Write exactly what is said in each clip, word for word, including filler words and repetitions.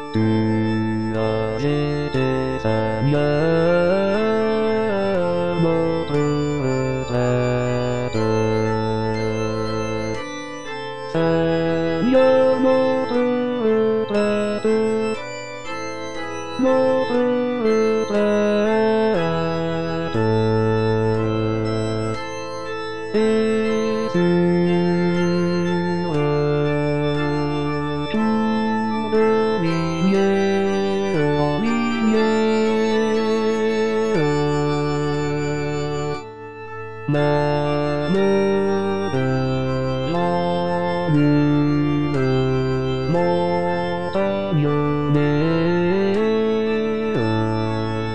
Tu as jeté sa lumière notre retraite. Seigneur, notre retraite, notre retraite. Et sur le tour de lignée en lignée, même de la lune montagnonnée,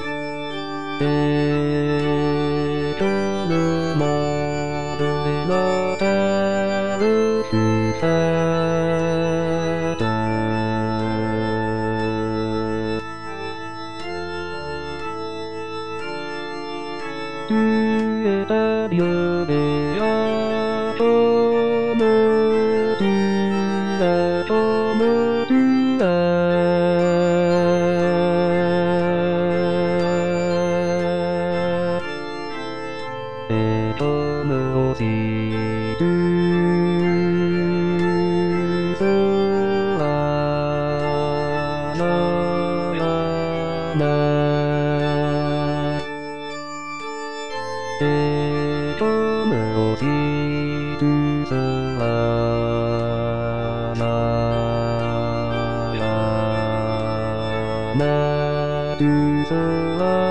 et que le monde et la terre fut faite. Tu étais Dieu béat, comme tu es, comme tu es. Et comme aussi tu seras jamais. Et comme aussi tu seras jamais, tu seras